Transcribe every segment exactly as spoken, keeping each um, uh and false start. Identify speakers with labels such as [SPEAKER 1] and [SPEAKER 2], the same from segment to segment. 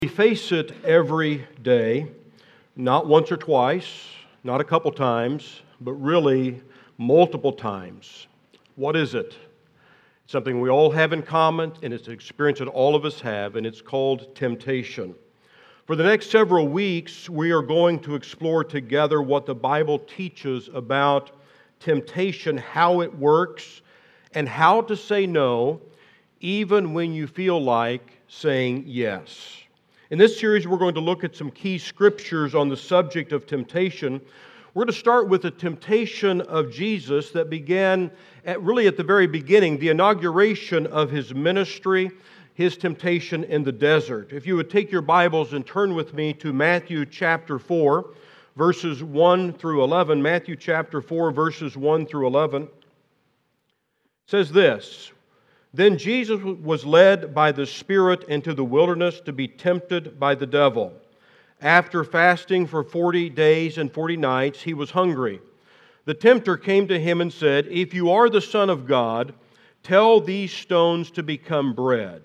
[SPEAKER 1] We face it every day, not once or twice, not a couple times, but really multiple times. What is it? It's something we all have in common, and it's an experience that all of us have, and it's called temptation. For the next several weeks, we are going to explore together what the Bible teaches about temptation, how it works, and how to say no, even when you feel like saying yes. In this series, we're going to look at some key scriptures on the subject of temptation. We're going to start with the temptation of Jesus that began at, really at the very beginning, the inauguration of His ministry, His temptation in the desert. If you would take your Bibles and turn with me to Matthew chapter four, verses one through eleven. Matthew chapter four, verses one through eleven. It says this: Then Jesus was led by the Spirit into the wilderness to be tempted by the devil. After fasting for forty days and forty nights, He was hungry. The tempter came to Him and said, If you are the Son of God, tell these stones to become bread.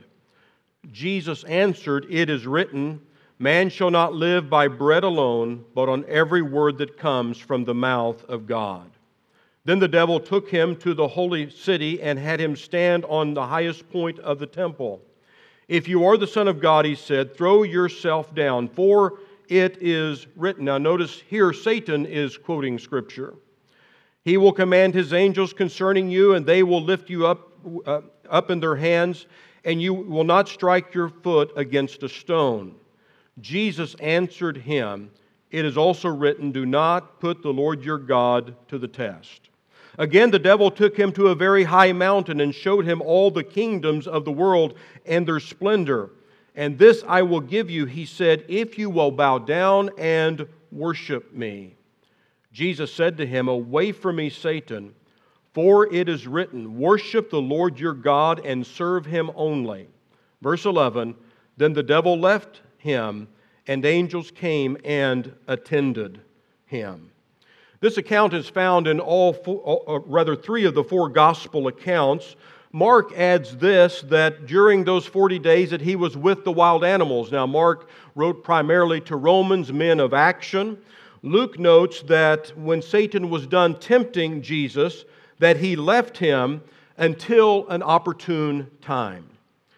[SPEAKER 1] Jesus answered, It is written, Man shall not live by bread alone, but on every word that comes from the mouth of God. Then the devil took him to the holy city and had him stand on the highest point of the temple. If you are the Son of God, he said, throw yourself down, for it is written. Now notice here Satan is quoting Scripture. He will command his angels concerning you, and they will lift you up, uh, up in their hands, and you will not strike your foot against a stone. Jesus answered him, It is also written, Do not put the Lord your God to the test. Again, the devil took him to a very high mountain and showed him all the kingdoms of the world and their splendor. And this I will give you, he said, if you will bow down and worship me. Jesus said to him, Away from me, Satan, for it is written, Worship the Lord your God and serve Him only. Verse eleven, Then the devil left him, and angels came and attended him. This account is found in all, four, or rather three of the four gospel accounts. Mark adds this, that during those forty days that he was with the wild animals. Now, Mark wrote primarily to Romans, men of action. Luke notes that when Satan was done tempting Jesus, that he left him until an opportune time.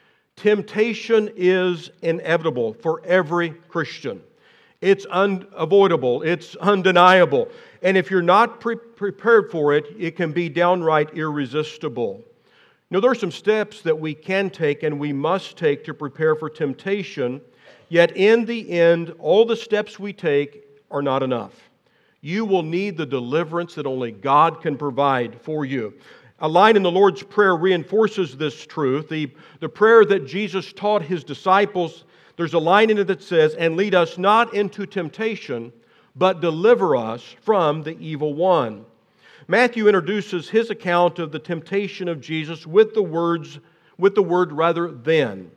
[SPEAKER 1] Temptation is inevitable for every Christian. It's unavoidable. It's undeniable. And if you're not pre- prepared for it, it can be downright irresistible. You know, there are some steps that we can take and we must take to prepare for temptation, yet in the end, all the steps we take are not enough. You will need the deliverance that only God can provide for you. A line in the Lord's Prayer reinforces this truth. The, the prayer that Jesus taught His disciples, there's a line in it that says, And lead us not into temptation, but deliver us from the evil one. Matthew introduces his account of the temptation of Jesus with the words, with the word rather then.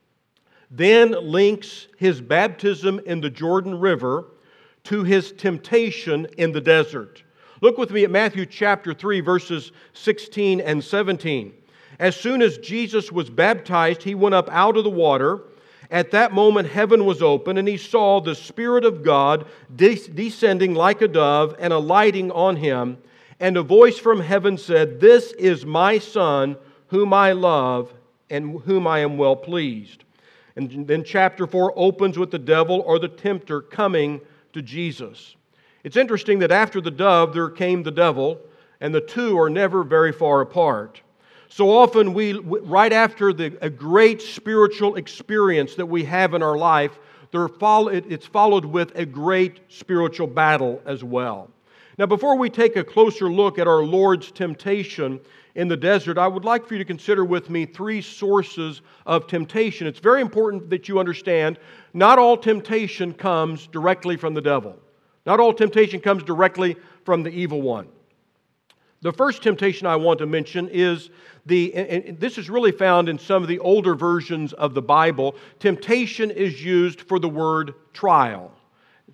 [SPEAKER 1] Then links His baptism in the Jordan River to His temptation in the desert. Look with me at Matthew chapter three, verses sixteen and seventeen. As soon as Jesus was baptized, He went up out of the water. At that moment, heaven was open, and He saw the Spirit of God de- descending like a dove and alighting on Him. And a voice from heaven said, This is my Son, whom I love, and whom I am well pleased. And then chapter four opens with the devil or the tempter coming to Jesus. It's interesting that after the dove, there came the devil, and the two are never very far apart. So often, we right after the, a great spiritual experience that we have in our life, there follow, it's followed with a great spiritual battle as well. Now, before we take a closer look at our Lord's temptation in the desert, I would like for you to consider with me three sources of temptation. It's very important that you understand not all temptation comes directly from the devil. Not all temptation comes directly from the evil one. The first temptation I want to mention is the, and this is really found in some of the older versions of the Bible. Temptation is used for the word trial.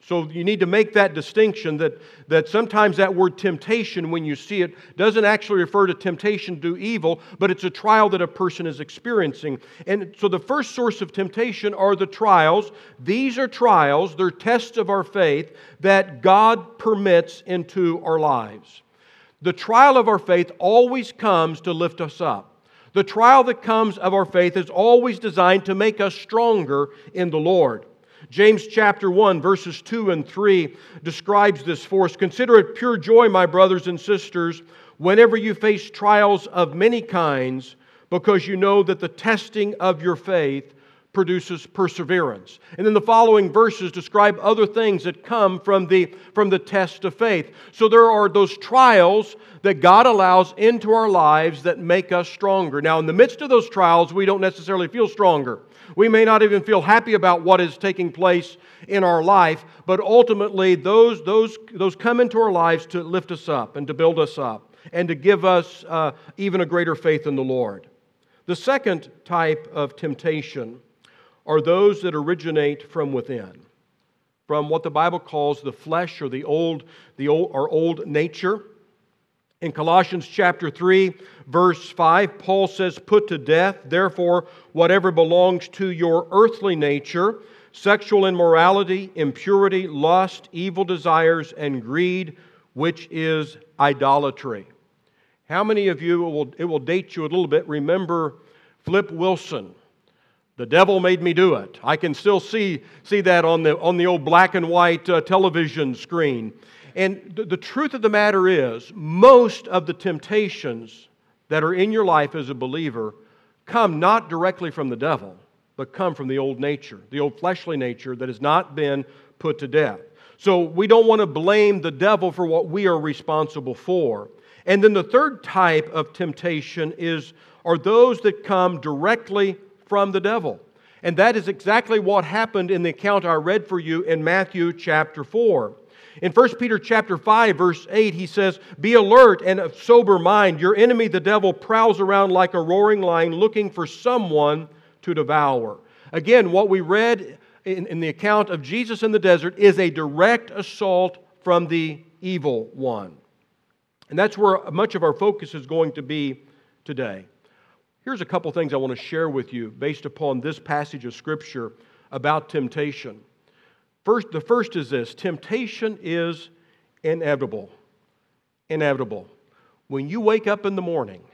[SPEAKER 1] So you need to make that distinction that, that sometimes that word temptation, when you see it, doesn't actually refer to temptation to do evil, but it's a trial that a person is experiencing. And so the first source of temptation are the trials. These are trials, they're tests of our faith that God permits into our lives. The trial of our faith always comes to lift us up. The trial that comes of our faith is always designed to make us stronger in the Lord. James chapter one, verses two and three describes this for us. Consider it pure joy, my brothers and sisters, whenever you face trials of many kinds, because you know that the testing of your faith produces perseverance. And then the following verses describe other things that come from the, from the test of faith. So there are those trials that God allows into our lives that make us stronger. Now, in the midst of those trials, we don't necessarily feel stronger. We may not even feel happy about what is taking place in our life, but ultimately those, those, those come into our lives to lift us up and to build us up and to give us uh, even a greater faith in the Lord. The second type of temptation are those that originate from within, from what the Bible calls the flesh or the old, the old, our old nature. In Colossians chapter three, verse five, Paul says, "Put to death, therefore, whatever belongs to your earthly nature, sexual immorality, impurity, lust, evil desires, and greed, which is idolatry." How many of you, it will, it will date you a little bit, remember Flip Wilson? The devil made me do it. I can still see, see that on the, on the old black and white uh, television screen. And th- the truth of the matter is, most of the temptations that are in your life as a believer come not directly from the devil, but come from the old nature, the old fleshly nature that has not been put to death. So we don't want to blame the devil for what we are responsible for. And then the third type of temptation is are those that come directly from the devil. And that is exactly what happened in the account I read for you in Matthew chapter four. In First Peter chapter five, verse eight, he says, "Be alert and of sober mind. Your enemy, the devil, prowls around like a roaring lion looking for someone to devour." Again, what we read in, in the account of Jesus in the desert is a direct assault from the evil one. And that's where much of our focus is going to be today. Here's a couple things I want to share with you based upon this passage of Scripture about temptation. First, the first is this: temptation is inevitable. Inevitable. When you wake up in the morning,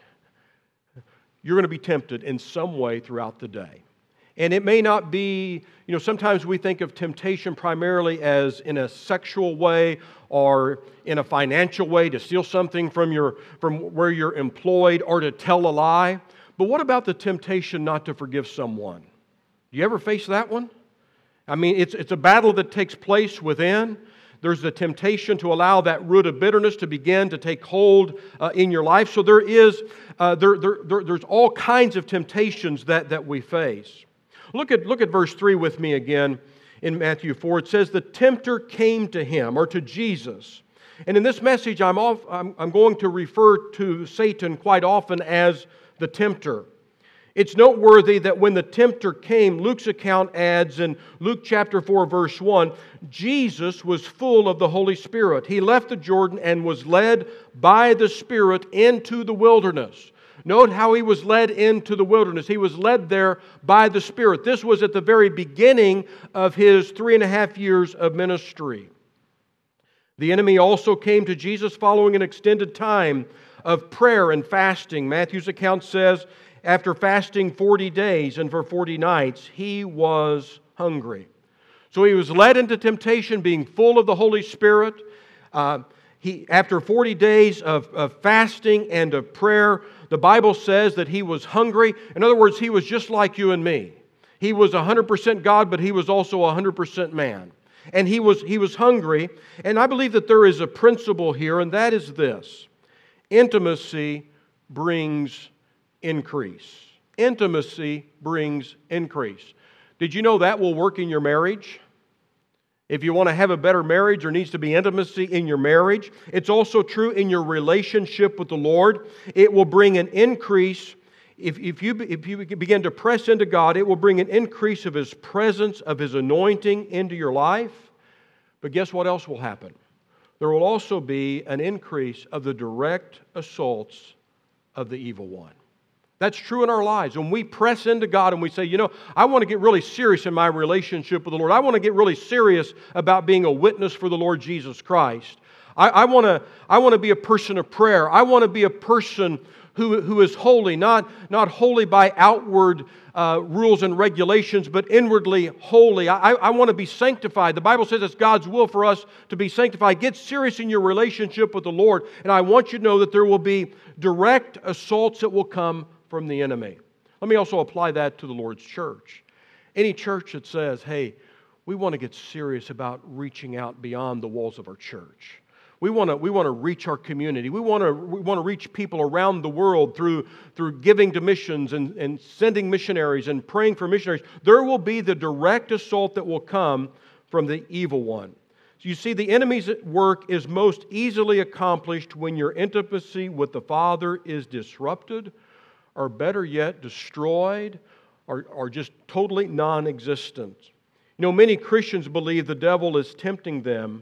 [SPEAKER 1] you're going to be tempted in some way throughout the day. And it may not be, you know, sometimes we think of temptation primarily as in a sexual way or in a financial way, to steal something from your from where you're employed or to tell a lie. But what about the temptation not to forgive someone? Do you ever face that one? I mean, it's, it's a battle that takes place within. There's the temptation to allow that root of bitterness to begin to take hold uh, in your life. So there is, uh, there, there, there, there's all kinds of temptations that, that we face. Look at, look at verse three with me again in Matthew four. It says, "The tempter came to him," or to Jesus. And in this message, I'm, off, I'm, I'm going to refer to Satan quite often as the tempter. It's noteworthy that when the tempter came, Luke's account adds in Luke chapter four, verse one, Jesus was full of the Holy Spirit. He left the Jordan and was led by the Spirit into the wilderness. Note how he was led into the wilderness. He was led there by the Spirit. This was at the very beginning of his three and a half years of ministry. The enemy also came to Jesus following an extended time of prayer and fasting. Matthew's account says, after fasting forty days and for forty nights, he was hungry. So he was led into temptation, being full of the Holy Spirit. Uh, he, after forty days of, of fasting and of prayer, the Bible says that he was hungry. In other words, he was just like you and me. He was one hundred percent God, but he was also one hundred percent man. And he was, he was hungry. And I believe that there is a principle here, and that is this: intimacy brings increase. Intimacy brings increase. Did you know that will work in your marriage? If you want to have a better marriage, there needs to be intimacy in your marriage. It's also true in your relationship with the Lord. It will bring an increase. If, if, you, if you begin to press into God, it will bring an increase of His presence, of His anointing into your life. But guess what else will happen? There will also be an increase of the direct assaults of the evil one. That's true in our lives. When we press into God and we say, you know, I want to get really serious in my relationship with the Lord. I want to get really serious about being a witness for the Lord Jesus Christ. I, I want to, I want to be a person of prayer. I want to be a person who, who is holy, not, not holy by outward uh, rules and regulations, but inwardly holy. I, I want to be sanctified. The Bible says it's God's will for us to be sanctified. Get serious in your relationship with the Lord, and I want you to know that there will be direct assaults that will come from the enemy. Let me also apply that to the Lord's church. Any church that says, hey, we want to get serious about reaching out beyond the walls of our church. We want to, we want to reach our community. We want to, we want to reach people around the world through, through giving to missions and, and sending missionaries and praying for missionaries. There will be the direct assault that will come from the evil one. So you see, the enemy's work is most easily accomplished when your intimacy with the Father is disrupted, or better yet, destroyed, or, or just totally non-existent. You know, many Christians believe the devil is tempting them,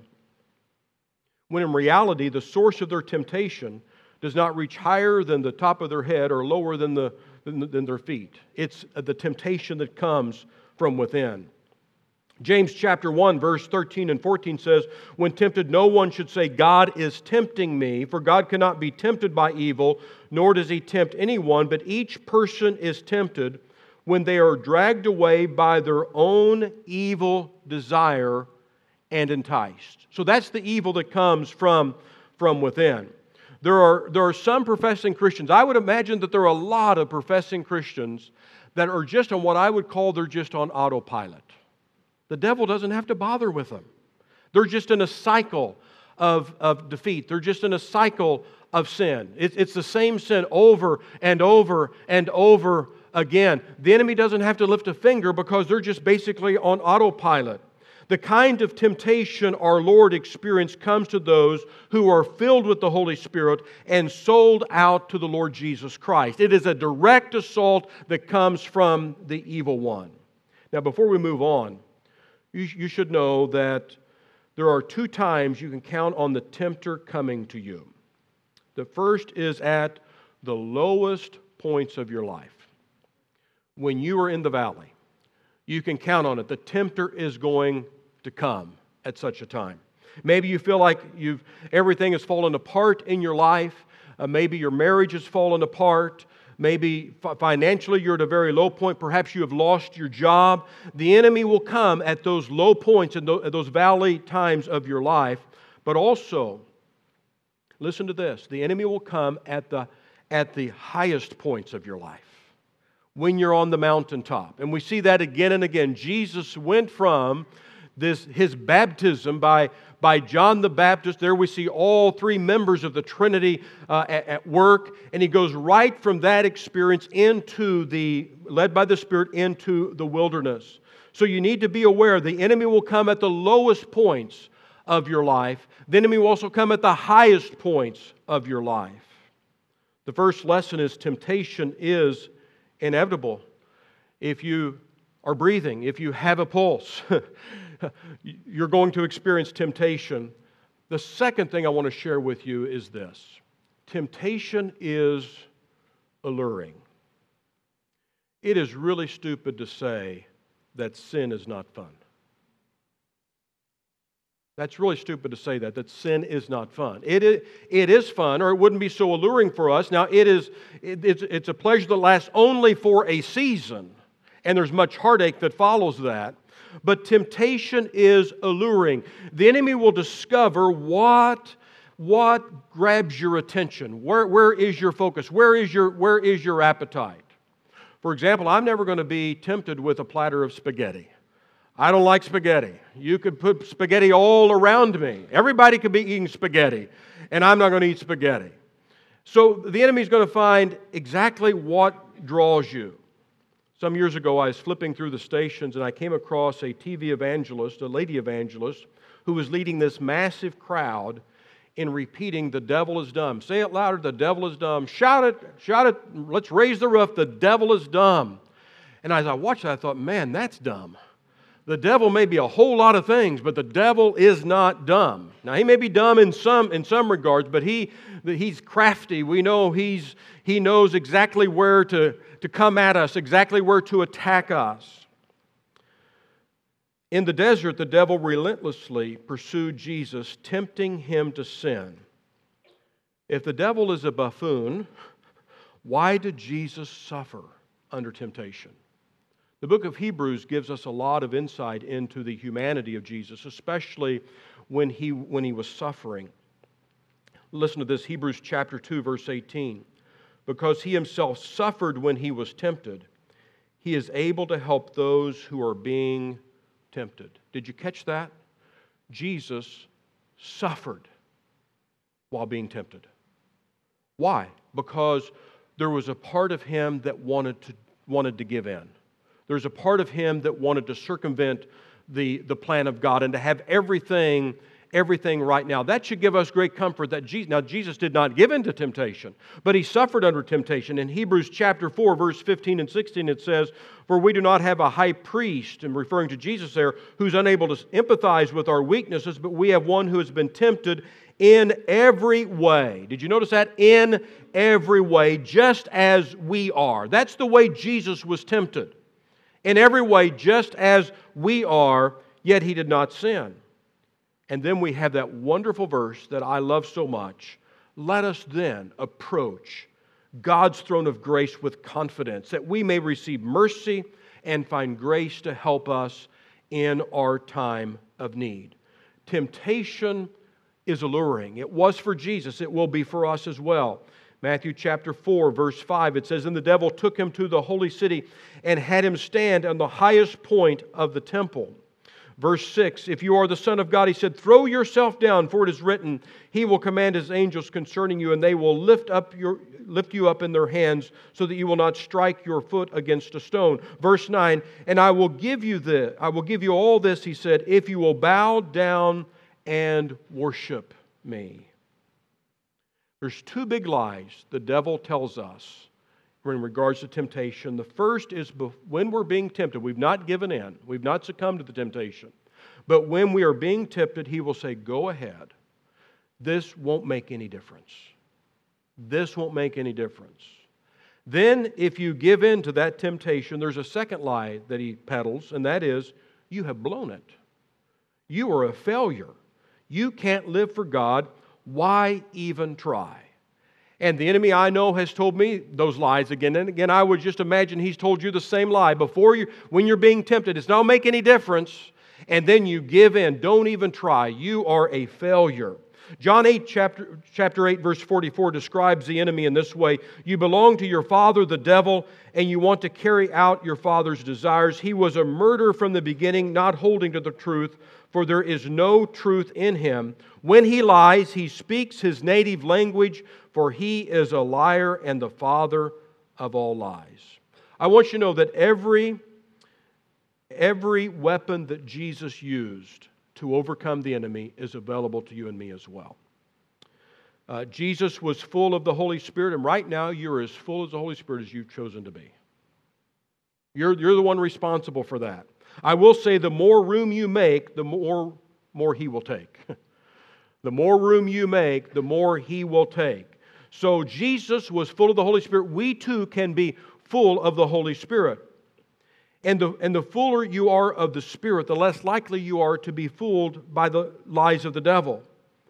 [SPEAKER 1] when in reality, the source of their temptation does not reach higher than the top of their head or lower than, the, than, than their feet. It's the temptation that comes from within. James chapter one, verse thirteen and fourteen says, when tempted, no one should say, God is tempting me, for God cannot be tempted by evil, nor does He tempt anyone, but each person is tempted when they are dragged away by their own evil desire and enticed. So that's the evil that comes from, from within. There are, there are some professing Christians. I would imagine that there are a lot of professing Christians that are just on what I would call they're just on autopilot. The devil doesn't have to bother with them. They're just in a cycle of, of defeat. They're just in a cycle of sin. It's, it's the same sin over and over and over again. The enemy doesn't have to lift a finger because they're just basically on autopilot. The kind of temptation our Lord experienced comes to those who are filled with the Holy Spirit and sold out to the Lord Jesus Christ. It is a direct assault that comes from the evil one. Now, before we move on, you, you should know that there are two times you can count on the tempter coming to you. The first is at the lowest points of your life. When you are in the valley, you can count on it. The tempter is going to come at such a time. Maybe you feel like you've everything has fallen apart in your life. Uh, maybe your marriage has fallen apart. Maybe financially you're at a very low point. Perhaps you have lost your job. The enemy will come at those low points and those valley times of your life. But also, listen to this, the enemy will come at the, at the highest points of your life, when you're on the mountaintop. And we see that again and again. Jesus went from this his baptism by, by John the Baptist. There we see all three members of the Trinity uh, at, at work. And He goes right from that experience into the, led by the Spirit, into the wilderness. So you need to be aware the enemy will come at the lowest points of your life. The enemy will also come at the highest points of your life. The first lesson is temptation is inevitable. If you are breathing, if you have a pulse, you're going to experience temptation. The second thing I want to share with you is this. Temptation is alluring. It is really stupid to say that sin is not fun. That's really stupid to say that, that sin is not fun. It is, it is fun, or it wouldn't be so alluring for us. Now, it is, it, it's, it's a pleasure that lasts only for a season, and there's much heartache that follows that. But temptation is alluring. The enemy will discover what, what grabs your attention. Where, where is your focus? Where is your, where is your appetite? For example, I'm never going to be tempted with a platter of spaghetti. I don't like spaghetti. You could put spaghetti all around me. Everybody could be eating spaghetti, and I'm not going to eat spaghetti. So the enemy is going to find exactly what draws you. Some years ago, I was flipping through the stations, and I came across a T V evangelist, a lady evangelist, who was leading this massive crowd in repeating, "The devil is dumb." Say it louder, "The devil is dumb." Shout it, shout it, let's raise the roof, "The devil is dumb." And as I watched that, I thought, man, that's dumb. The devil may be a whole lot of things, but the devil is not dumb. Now, he may be dumb in some in some regards, but he he's crafty. We know he's he knows exactly where to, to come at us, exactly where to attack us. In the desert, the devil relentlessly pursued Jesus, tempting him to sin. If the devil is a buffoon, why did Jesus suffer under temptation? The book of Hebrews gives us a lot of insight into the humanity of Jesus, especially when he, when he was suffering. Listen to this, Hebrews chapter two, verse eighteen. Because he himself suffered when he was tempted, he is able to help those who are being tempted. Did you catch that? Jesus suffered while being tempted. Why? Because there was a part of him that wanted to, wanted to give in. There's a part of him that wanted to circumvent the, the plan of God and to have everything, everything right now. That should give us great comfort that Jesus, now Jesus did not give in to temptation, but he suffered under temptation. In Hebrews chapter four, verse fifteen and sixteen, it says, "For we do not have a high priest," and referring to Jesus there, "who's unable to empathize with our weaknesses, but we have one who has been tempted in every way." Did you notice that? In every way, just as we are. That's the way Jesus was tempted. In every way, just as we are, yet he did not sin. And then we have that wonderful verse that I love so much. Let us then approach God's throne of grace with confidence, that we may receive mercy and find grace to help us in our time of need. Temptation is alluring. It was for Jesus. It will be for us as well. Matthew chapter four, verse five, it says, "And the devil took him to the holy city and had him stand on the highest point of the temple." Verse six, "If you are the Son of God," he said, "throw yourself down, for it is written, he will command his angels concerning you, and they will lift up your lift you up in their hands, so that you will not strike your foot against a stone." Verse nine, "And I will give you the I will give you all this," he said, "if you will bow down and worship me." There's two big lies the devil tells us in regards to temptation. The first is when we're being tempted, we've not given in, we've not succumbed to the temptation. But when we are being tempted, he will say, "Go ahead. This won't make any difference. This won't make any difference." Then, if you give in to that temptation, there's a second lie that he peddles, and that is, you have blown it. You are a failure. You can't live for God. Why even try? And the enemy, I know, has told me those lies again and again. I would just imagine he's told you the same lie before you, when you're being tempted. It's not make any difference. And then you give in. Don't even try. You are a failure. John eight, chapter, chapter eight, verse forty-four describes the enemy in this way. "You belong to your father, the devil, and you want to carry out your father's desires. He was a murderer from the beginning, not holding to the truth, for there is no truth in him. When he lies, he speaks his native language, for he is a liar and the father of all lies." I want you to know that every, every weapon that Jesus used to overcome the enemy is available to you and me as well. Uh, Jesus was full of the Holy Spirit, and right now you're as full as the Holy Spirit as you've chosen to be. You're, you're the one responsible for that. I will say the more room you make, the more, more He will take. The more room you make, the more He will take. So Jesus was full of the Holy Spirit. We too can be full of the Holy Spirit. And the, and the fuller you are of the Spirit, the less likely you are to be fooled by the lies of the devil.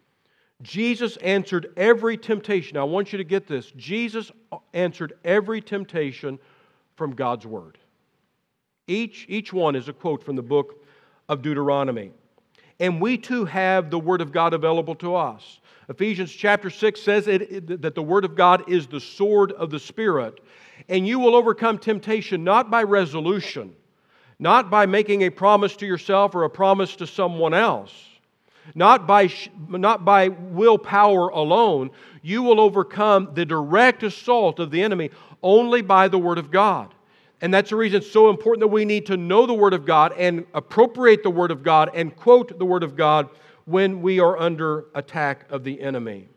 [SPEAKER 1] Jesus answered every temptation. Now, I want you to get this. Jesus answered every temptation from God's Word. Each, each one is a quote from the book of Deuteronomy. And we too have the Word of God available to us. Ephesians chapter six says it, it, that the Word of God is the sword of the Spirit. And you will overcome temptation not by resolution, not by making a promise to yourself or a promise to someone else, not by, not by willpower alone. You will overcome the direct assault of the enemy only by the Word of God. And that's the reason it's so important that we need to know the Word of God and appropriate the Word of God and quote the Word of God when we are under attack of the enemy.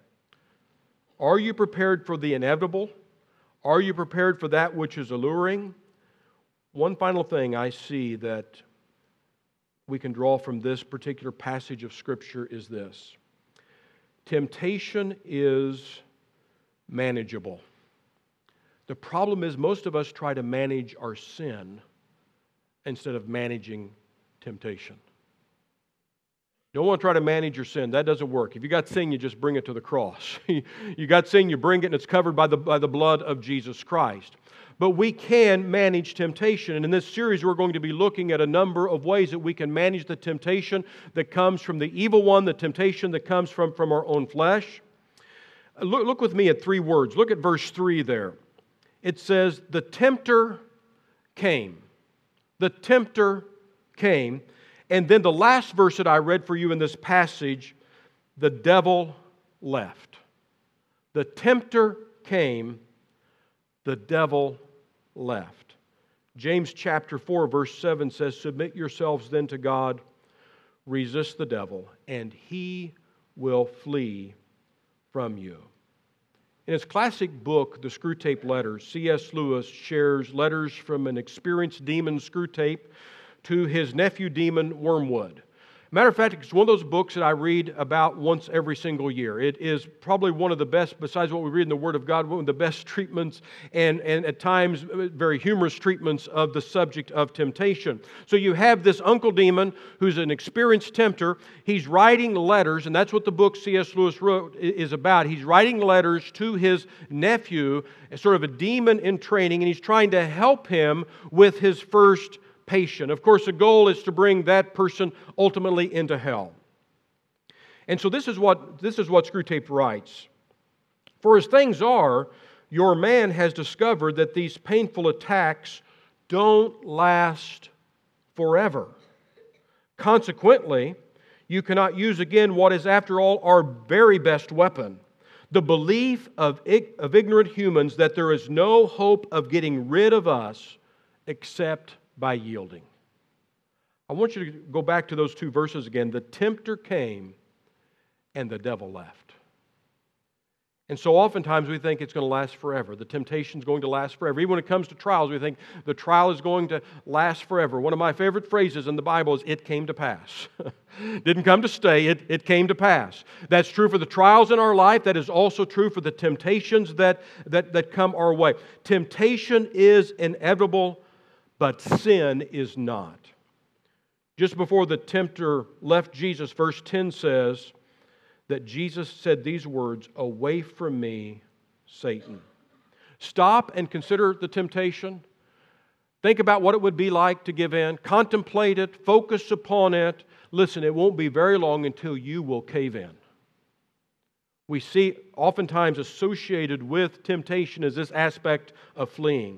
[SPEAKER 1] Are you prepared for the inevitable? Are you prepared for that which is alluring? One final thing I see that we can draw from this particular passage of Scripture is this: temptation is manageable. The problem is most of us try to manage our sin instead of managing temptation. You don't want to try to manage your sin. That doesn't work. If you got sin, you just bring it to the cross. You got sin, you bring it, and it's covered by the, by the blood of Jesus Christ. But we can manage temptation. And in this series, we're going to be looking at a number of ways that we can manage the temptation that comes from the evil one, the temptation that comes from, from our own flesh. Look, look with me at three words. Look at verse three there. It says, the tempter came. The tempter came. And then the last verse that I read for you in this passage, the devil left. The tempter came, the devil left. James chapter four, verse seven says, submit yourselves then to God, resist the devil, and he will flee from you. In his classic book, The Screwtape Letters, C S Lewis shares letters from an experienced demon, Screwtape, to his nephew demon, Wormwood. Matter of fact, it's one of those books that I read about once every single year. It is probably one of the best, besides what we read in the Word of God, one of the best treatments and, and at times very humorous treatments of the subject of temptation. So you have this uncle demon who's an experienced tempter. He's writing letters, and that's what the book C S Lewis wrote is about. He's writing letters to his nephew, sort of a demon in training, and he's trying to help him with his first patient. Of course, the goal is to bring that person ultimately into hell. And so this is what this is what Screwtape writes. For as things are, your man has discovered that these painful attacks don't last forever. Consequently, you cannot use again what is, after all, our very best weapon, the belief of, of ignorant humans that there is no hope of getting rid of us except by yielding. I want you to go back to those two verses again. The tempter came and the devil left. And so oftentimes we think it's going to last forever. The temptation is going to last forever. Even when it comes to trials, we think the trial is going to last forever. One of my favorite phrases in the Bible is, it came to pass. Didn't come to stay, it, it came to pass. That's true for the trials in our life. That is also true for the temptations that, that, that come our way. Temptation is inevitable, but sin is not. Just before the tempter left Jesus, verse ten says that Jesus said these words, away from me, Satan. Stop and consider the temptation. Think about what it would be like to give in. Contemplate it. Focus upon it. Listen, it won't be very long until you will cave in. We see oftentimes associated with temptation is this aspect of fleeing.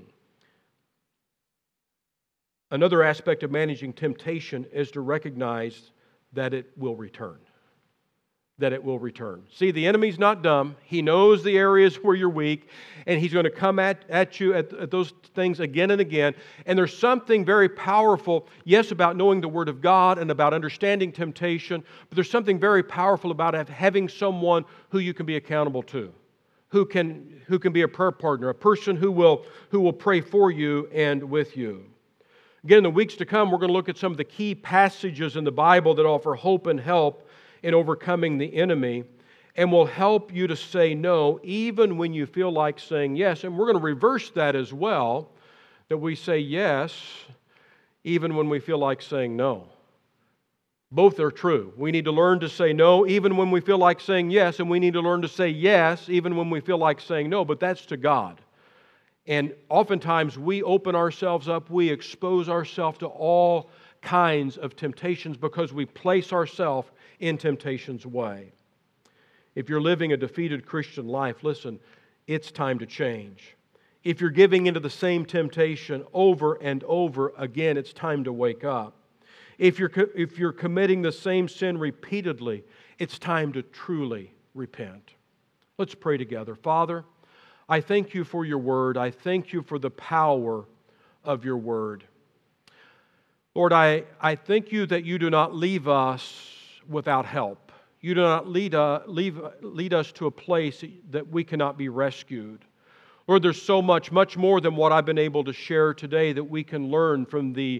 [SPEAKER 1] Another aspect of managing temptation is to recognize that it will return. That it will return. See, the enemy's not dumb. He knows the areas where you're weak, and he's going to come at, at you at, at those things again and again. And there's something very powerful, yes, about knowing the Word of God and about understanding temptation, but there's something very powerful about having someone who you can be accountable to, who can, who can be a prayer partner, a person who will, who will pray for you and with you. Again, in the weeks to come, we're going to look at some of the key passages in the Bible that offer hope and help in overcoming the enemy, and will help you to say no even when you feel like saying yes. And we're going to reverse that as well, that we say yes even when we feel like saying no. Both are true. We need to learn to say no even when we feel like saying yes, and we need to learn to say yes even when we feel like saying no, but that's to God. And oftentimes we open ourselves up, we expose ourselves to all kinds of temptations because we place ourselves in temptation's way. If you're living a defeated Christian life, listen, it's time to change. If you're giving into the same temptation over and over again, it's time to wake up. If you're, if you're committing the same sin repeatedly, it's time to truly repent. Let's pray together. Father, I thank you for your word. I thank you for the power of your word. Lord, I, I thank you that you do not leave us without help. You do not lead, uh, leave, lead us to a place that we cannot be rescued. Lord, there's so much, much more than what I've been able to share today that we can learn from the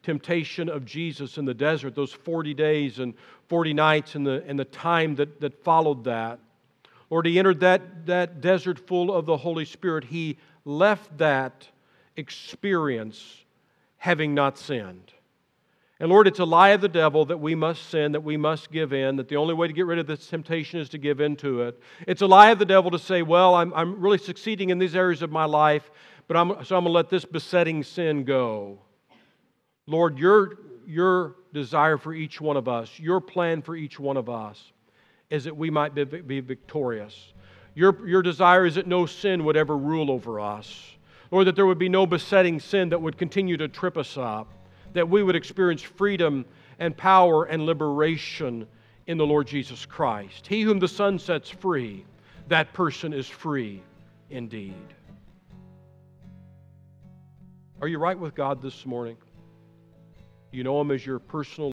[SPEAKER 1] temptation of Jesus in the desert, those forty days and forty nights and the, and the time that, that followed that. Lord, He entered that, that desert full of the Holy Spirit. He left that experience having not sinned. And Lord, it's a lie of the devil that we must sin, that we must give in, that the only way to get rid of this temptation is to give in to it. It's a lie of the devil to say, well, I'm, I'm really succeeding in these areas of my life, but I'm, so I'm going to let this besetting sin go. Lord, your, your desire for each one of us, your plan for each one of us is that we might be, be victorious. Your, your desire is that no sin would ever rule over us. Lord, that there would be no besetting sin that would continue to trip us up, that we would experience freedom and power and liberation in the Lord Jesus Christ. He whom the Son sets free, that person is free indeed. Are you right with God this morning? You know Him as your personal